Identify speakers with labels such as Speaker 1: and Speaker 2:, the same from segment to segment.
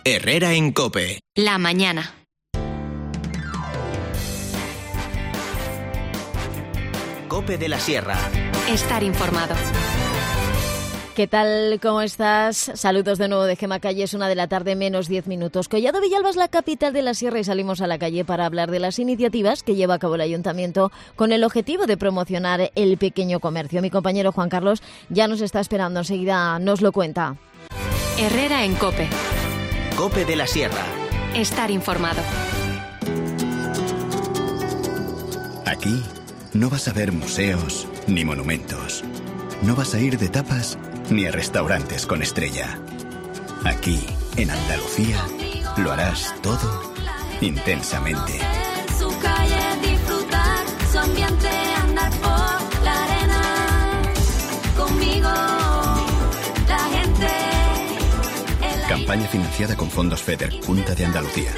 Speaker 1: Herrera en COPE.
Speaker 2: La mañana.
Speaker 1: COPE de la Sierra.
Speaker 2: Estar informado.
Speaker 3: ¿Qué tal? ¿Cómo estás? Saludos de nuevo de Gema Calle. Es 1 de la tarde menos 10 minutos. Collado Villalba es la capital de la Sierra y salimos a la calle para hablar de las iniciativas que lleva a cabo el Ayuntamiento con el objetivo de promocionar el pequeño comercio. Mi compañero Juan Carlos ya nos está esperando. Enseguida nos lo cuenta.
Speaker 2: Herrera en COPE.
Speaker 1: COPE de la Sierra.
Speaker 2: Estar informado.
Speaker 4: Aquí no vas a ver museos ni monumentos. No vas a ir de tapas ni a restaurantes con estrella. Aquí, en Andalucía, lo harás todo intensamente.
Speaker 5: Su calle, disfrutar su ambiente, andar por la arena. Conmigo, la gente.
Speaker 4: Campaña financiada con fondos FEDER, Junta de Andalucía.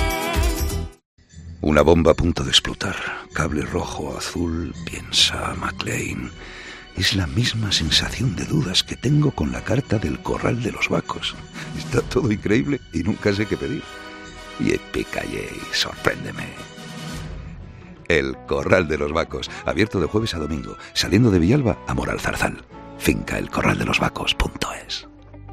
Speaker 6: Una bomba a punto de explotar. Cable rojo, azul, piensa McLean. Es la misma sensación de dudas que tengo con la carta del Corral de los Vacos. Está todo increíble y nunca sé qué pedir. Y Epicalle, sorpréndeme. El Corral de los Vacos, abierto de jueves a domingo, saliendo de Villalba a Moralzarzal. Finca elcorraldelosvacos.es.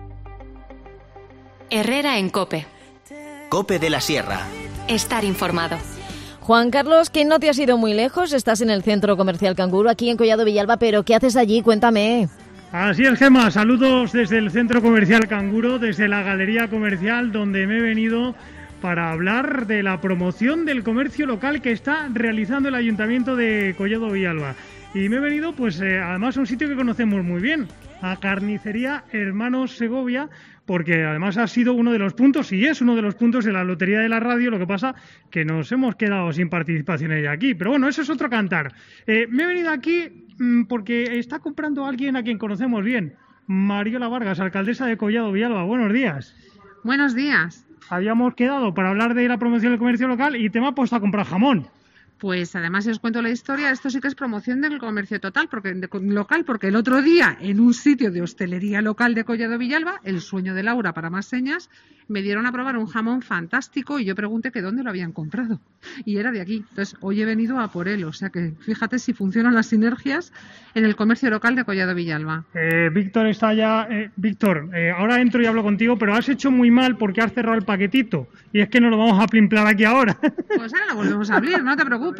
Speaker 2: Herrera en COPE.
Speaker 1: COPE de la Sierra.
Speaker 2: Estar informado.
Speaker 3: Juan Carlos, que no te has ido muy lejos, estás en el Centro Comercial Canguro, aquí en Collado Villalba, pero ¿qué haces allí? Cuéntame.
Speaker 7: Así es, Gema, saludos desde el Centro Comercial Canguro, desde la Galería Comercial, donde me he venido para hablar de la promoción del comercio local que está realizando el Ayuntamiento de Collado Villalba. Y me he venido, pues, además a un sitio que conocemos muy bien, a Carnicería Hermanos Segovia, porque además ha sido uno de los puntos, y es uno de los puntos de la Lotería de la Radio, lo que pasa que nos hemos quedado sin participación ella aquí. Pero bueno, eso es otro cantar. Me he venido aquí porque está comprando alguien a quien conocemos bien, Mariola Vargas, alcaldesa de Collado Villalba. Buenos días.
Speaker 8: Buenos días.
Speaker 7: Habíamos quedado para hablar de la promoción del comercio local y te me ha puesto a comprar jamón.
Speaker 8: Pues además, si os cuento la historia, esto sí que es promoción del comercio local, porque el otro día, en un sitio de hostelería local de Collado Villalba, El Sueño de Laura para más señas, me dieron a probar un jamón fantástico y yo pregunté que dónde lo habían comprado. Y era de aquí. Entonces, hoy he venido a por él. O sea que fíjate si funcionan las sinergias en el comercio local de Collado Villalba.
Speaker 7: Víctor está ya... Víctor, ahora entro y hablo contigo, pero has hecho muy mal porque has cerrado el paquetito. Y es que no lo vamos a plimplar aquí ahora.
Speaker 8: Pues ahora lo volvemos a abrir, no te preocupes.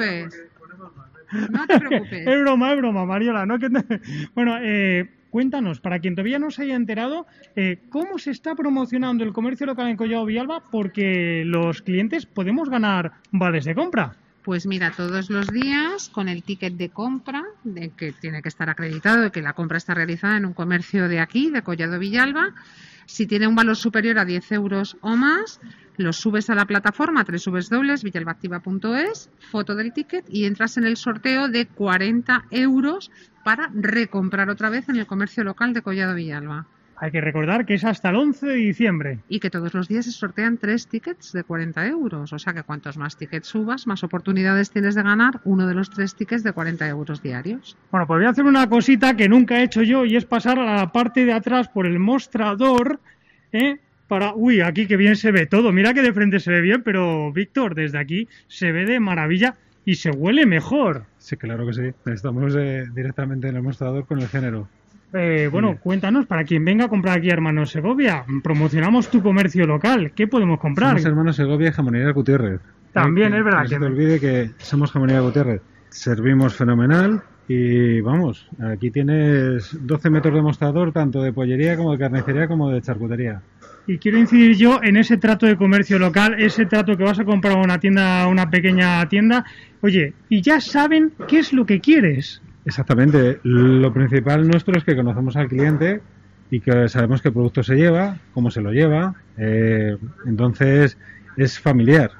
Speaker 8: No te preocupes.
Speaker 7: Es broma, Mariola. ¿No? Bueno, cuéntanos, para quien todavía no se haya enterado, ¿cómo se está promocionando el comercio local en Collado Villalba? Porque los clientes podemos ganar vales de compra.
Speaker 8: Pues mira, todos los días con el ticket de compra, de que tiene que estar acreditado de que la compra está realizada en un comercio de aquí, de Collado Villalba. Si tiene un valor superior a 10 euros o más, lo subes a la plataforma www.villalbaactiva.es, foto del ticket y entras en el sorteo de 40 euros para recomprar otra vez en el comercio local de Collado Villalba.
Speaker 7: Hay que recordar que es hasta el 11 de diciembre.
Speaker 8: Y que todos los días se sortean 3 tickets de 40 euros. O sea que cuantos más tickets subas, más oportunidades tienes de ganar uno de los 3 tickets de 40 euros diarios.
Speaker 7: Bueno, pues voy a hacer una cosita que nunca he hecho yo y es pasar a la parte de atrás por el mostrador, para... Uy, aquí que bien se ve todo. Mira que de frente se ve bien, pero Víctor, desde aquí se ve de maravilla y se huele mejor.
Speaker 9: Sí, claro que sí. Estamos directamente en el mostrador con el género.
Speaker 7: Bueno, cuéntanos, para quien venga a comprar aquí a Hermanos Segovia, promocionamos tu comercio local. ¿Qué podemos comprar?
Speaker 9: Somos Hermanos Segovia y Jamonería Gutiérrez.
Speaker 7: También es verdad
Speaker 9: que no se te olvide que somos Jamonería Gutiérrez. Servimos fenomenal y vamos, aquí tienes 12 metros de mostrador, tanto de pollería como de carnicería como de charcutería.
Speaker 7: Y quiero incidir yo en ese trato de comercio local, ese trato que vas a comprar a una tienda, a una pequeña tienda. Oye, y ya saben qué es lo que quieres.
Speaker 9: Exactamente. Lo principal nuestro es que conocemos al cliente y que sabemos qué producto se lleva, cómo se lo lleva. Entonces es familiar.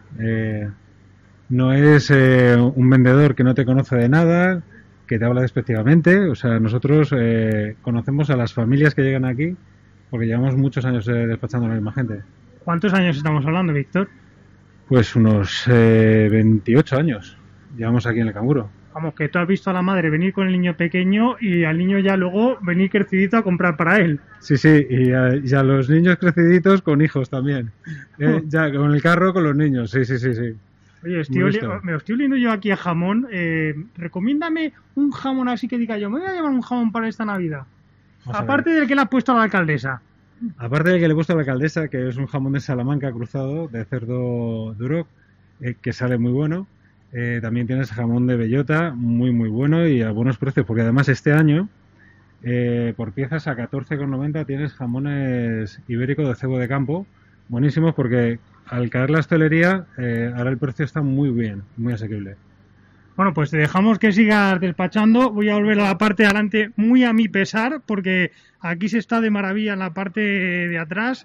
Speaker 9: No es un vendedor que no te conoce de nada, que te habla despectivamente. O sea, nosotros conocemos a las familias que llegan aquí porque llevamos muchos años despachando a la misma gente.
Speaker 7: ¿Cuántos años estamos hablando, Víctor?
Speaker 9: Pues unos 28 años llevamos aquí en el Canguro.
Speaker 7: Vamos, que tú has visto a la madre venir con el niño pequeño y al niño ya luego venir crecidito a comprar para él.
Speaker 9: Sí, y a los niños creciditos con hijos también. Ya con el carro, con los niños, sí.
Speaker 7: Oye, me estoy oliendo yo aquí a jamón. Recomiéndame un jamón así que diga yo, me voy a llevar un jamón para esta Navidad. Aparte del que le has puesto a la alcaldesa.
Speaker 9: Aparte del que le he puesto a la alcaldesa, que es un jamón de Salamanca cruzado, de cerdo duro, que sale muy bueno. También tienes jamón de bellota, muy bueno y a buenos precios, porque además este año, por piezas a 14,90 tienes jamones ibéricos de cebo de campo, buenísimos porque al caer la hostelería, ahora el precio está muy bien, muy asequible.
Speaker 7: Bueno, pues te dejamos que sigas despachando. Voy a volver a la parte de adelante muy a mi pesar, porque aquí se está de maravilla en la parte de atrás.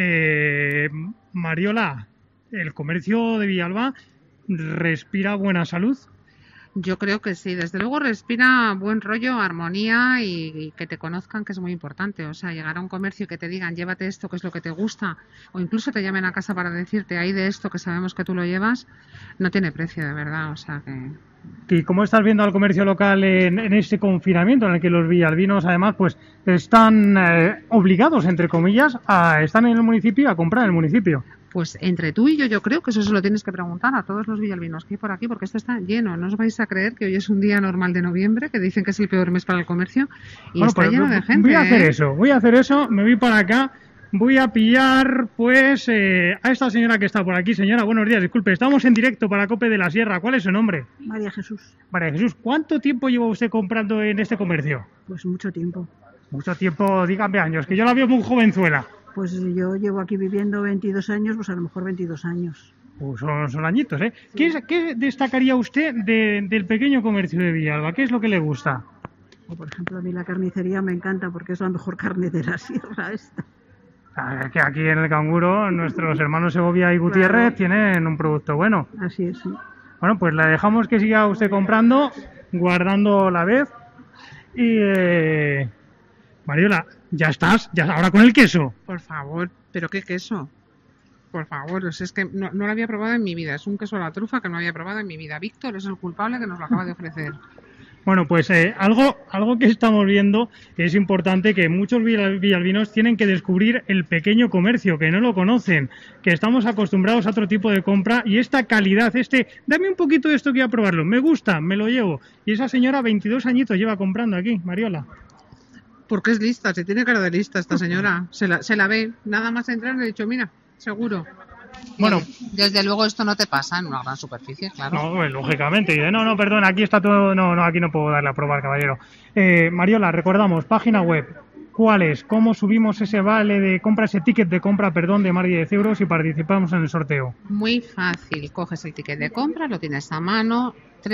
Speaker 7: Mariola, el comercio de Villalba respira buena salud.
Speaker 8: Yo creo que sí, desde luego respira buen rollo, armonía y que te conozcan, que es muy importante. O sea, llegar a un comercio y que te digan, llévate esto, que es lo que te gusta, o incluso te llamen a casa para decirte, hay de esto que sabemos que tú lo llevas, no tiene precio, de verdad. O sea que...
Speaker 7: ¿Y cómo estás viendo al comercio local en este confinamiento en el que los villalbinos, además, pues están obligados, entre comillas, a estar en el municipio y a comprar en el municipio?
Speaker 8: Pues entre tú y yo creo que eso se lo tienes que preguntar a todos los villalbinos que hay por aquí, porque esto está lleno. No os vais a creer que hoy es un día normal de noviembre, que dicen que es el peor mes para el comercio, y bueno, está lleno de gente.
Speaker 7: Voy a hacer eso, me voy para acá, voy a pillar, pues, a esta señora que está por aquí. Señora, buenos días, disculpe, estamos en directo para Cope de la Sierra. ¿Cuál es su nombre?
Speaker 10: María Jesús.
Speaker 7: María Jesús, ¿cuánto tiempo lleva usted comprando en este comercio?
Speaker 10: Pues mucho tiempo.
Speaker 7: Mucho tiempo, dígame años, que yo la veo muy jovenzuela.
Speaker 10: Pues yo llevo aquí viviendo 22 años, pues a lo mejor 22 años.
Speaker 7: Pues son añitos, ¿eh? ¿Qué destacaría usted del pequeño comercio de Villalba? ¿Qué es lo que le gusta?
Speaker 10: Por ejemplo, a mí la carnicería me encanta porque es la mejor carne de la sierra esta.
Speaker 7: Que aquí en el Canguro nuestros hermanos Segovia y Gutiérrez tienen un producto bueno.
Speaker 10: Así es, sí.
Speaker 7: Bueno, pues la dejamos que siga usted comprando, guardando la vez. Y... Mariola, ya estás, ahora con el queso.
Speaker 8: Por favor, ¿pero qué queso? Por favor, es que no lo había probado en mi vida. Es un queso a la trufa que no había probado en mi vida. Víctor es el culpable que nos lo acaba de ofrecer.
Speaker 7: Bueno, pues algo que estamos viendo que es importante, que muchos villalbinos tienen que descubrir el pequeño comercio, que no lo conocen, que estamos acostumbrados a otro tipo de compra y esta calidad, dame un poquito de esto que voy a probarlo, me gusta, me lo llevo. Y esa señora 22 añitos lleva comprando aquí, Mariola.
Speaker 8: Porque es lista, se tiene cara de lista esta señora, se la ve, nada más entrar le he dicho, mira, seguro.
Speaker 7: Bueno,
Speaker 8: desde luego esto no te pasa en una gran superficie, claro.
Speaker 7: No, pues, lógicamente. Y no, perdón, aquí está todo, no, aquí no puedo darle a probar, caballero. Mariola, recordamos, página web, ¿cuál es? ¿Cómo subimos ese vale de compra, ese ticket de compra, de más de 10 euros y participamos en el sorteo?
Speaker 8: Muy fácil, coges el ticket de compra, lo tienes a mano,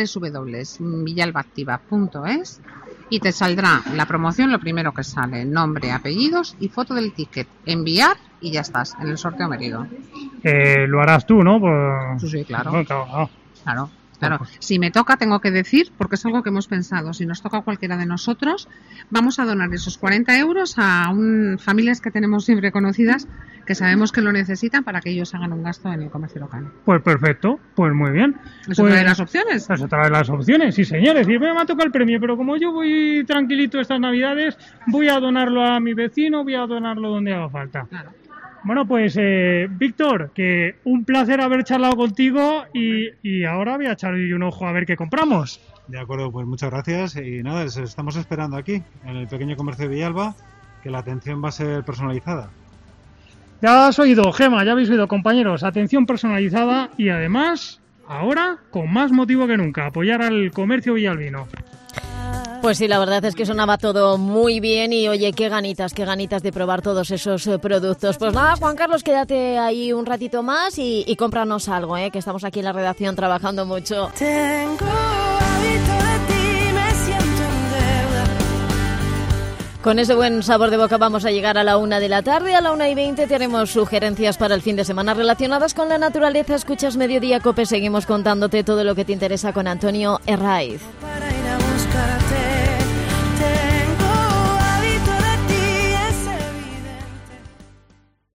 Speaker 8: www.villalbaactiva.es y te saldrá la promoción, lo primero que sale, nombre, apellidos y foto del ticket, enviar y ya estás en el sorteo merido.
Speaker 7: Lo harás tú, ¿no?
Speaker 8: Sí, claro.
Speaker 7: Claro.
Speaker 8: Si me toca, tengo que decir, porque es algo que hemos pensado, si nos toca a cualquiera de nosotros, vamos a donar esos 40 euros a familias que tenemos siempre conocidas, que sabemos que lo necesitan para que ellos hagan un gasto en el comercio local.
Speaker 7: Pues perfecto, pues muy bien.
Speaker 8: ¿Es otra de las opciones?
Speaker 7: Es otra de las opciones, sí señores. Y me ha tocado el premio, pero como yo voy tranquilito estas Navidades, voy a donarlo a mi vecino, voy a donarlo donde haga falta.
Speaker 8: Claro.
Speaker 7: Bueno, pues Víctor, que un placer haber charlado contigo y ahora voy a echarle un ojo a ver qué compramos.
Speaker 9: De acuerdo, pues muchas gracias y nada, les estamos esperando aquí, en el pequeño comercio de Villalba, que la atención va a ser personalizada.
Speaker 7: Ya has oído, Gema, ya habéis oído, compañeros, atención personalizada y además, ahora, con más motivo que nunca, apoyar al comercio villalbino.
Speaker 3: Pues sí, la verdad es que sonaba todo muy bien y oye, qué ganitas de probar todos esos productos. Pues nada, Juan Carlos, quédate ahí un ratito más y cómpranos algo, que estamos aquí en la redacción trabajando mucho.
Speaker 5: Tengo hábito de ti, me siento en deuda.
Speaker 3: Con ese buen sabor de boca vamos a llegar a la 1 de la tarde, a la 1:20 tenemos sugerencias para el fin de semana relacionadas con la naturaleza. Escuchas Mediodía Cope, seguimos contándote todo lo que te interesa con Antonio Herraiz.
Speaker 5: Para ir a buscarte.